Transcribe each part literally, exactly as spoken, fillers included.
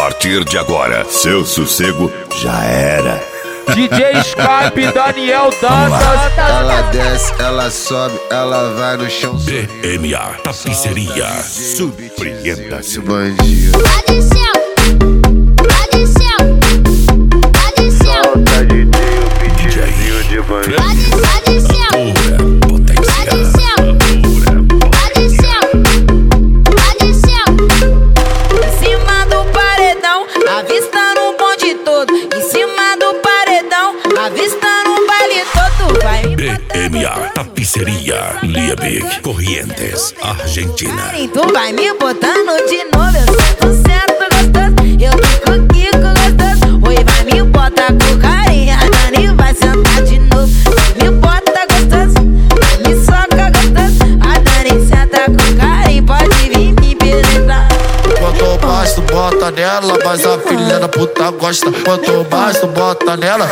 partir de agora, seu sossego já era. D J Skype, Daniel Dantas. Ela desce, ela sobe, ela vai no chão. B M A Tapiceria. Surpreenda-se. Bandido. B M A Tapiceria, Liebig, Corrientes, Argentina. Tu vai me botando de novo, eu sinto certo gostoso. Eu fico aqui com gostoso. Oi, vai me botar com carinho, a Dani vai sentar de novo. Me bota gostoso, me soca gostoso. A Dani senta com carinho, pode vir me penetrar. Quanto mais tu bota nela, mas a filha da puta gosta. Quanto mais tu bota nela.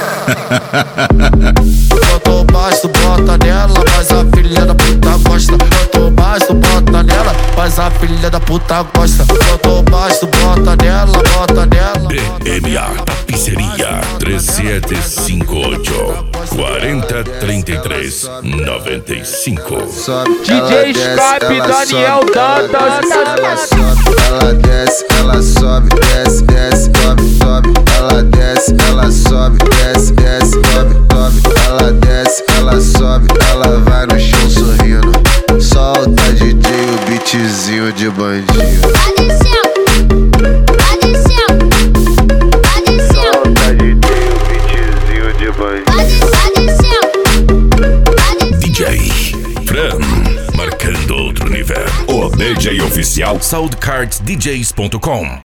Quanto mais tu bota nela, mas a filha da puta gosta. Quanto mais tu bota nela, mas a filha da puta gosta. Quanto mais tu bota nela, bota nela. B M A Tapiceria três sete cinco oito, quatro três três, nove cinco. D J Skype, Daniel Dantas. Ela sobe, ela desce, ela sobe, desce, desce, sobe, sobe. Ela desce, ela sobe, desce, desce, sobe, sobe. Ela desce, ela sobe, ela vai no chão sorrindo. Solta D J o beatzinho de bandido. Solta D J o beatzinho de bandido. D J Fran, marcando outro nível. O D J oficial soundcards d js ponto com.